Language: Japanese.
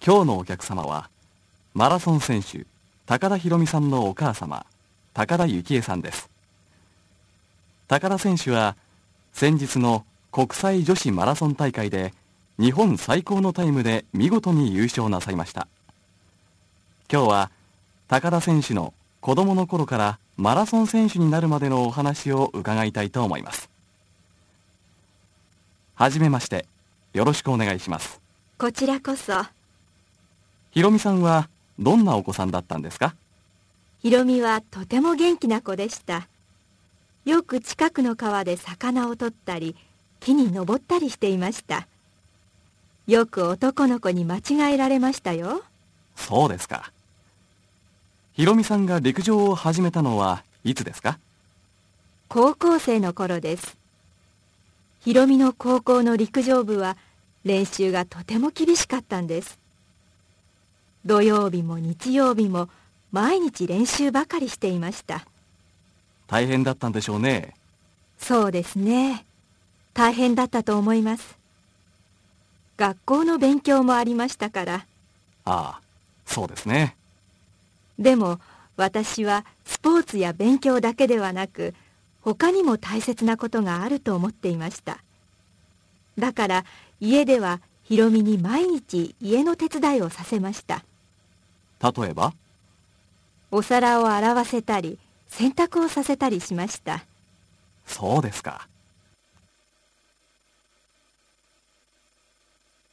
今日のお客様はマラソン選手高田博美さんのお母様、高田幸恵さんです。高田選手は先日の国際女子マラソン大会で日本最高のタイムで見事に優勝なさいました。今日は高田選手の子供の頃からマラソン選手になるまでのお話を伺いたいと思います。はじめまして、よろしくお願いします。 こちらこそ。 ひろみさんはどんなお子さんだったんですか？ ひろみはとても元気な子でした。よく近くの川で魚を取ったり、木に登ったりしていました。よく男の子に間違えられましたよ。 そうですか。ひろみさんが陸上を始めたのはいつですか？ 高校生の頃です。ひろみの高校の陸上部は練習がとても厳しかったんです。土曜日も日曜日も毎日練習ばかりしていました。 大変だったんでしょうね。 そうですね。大変だったと思います。学校の勉強もありましたから。 ああ、そうですね。 でも私はスポーツや勉強だけではなく、他にも大切なことがあると思っていました。だから家ではひろみに毎日家の手伝いをさせました。 例えば？ お皿を洗わせたり、洗濯をさせたりしました。 そうですか。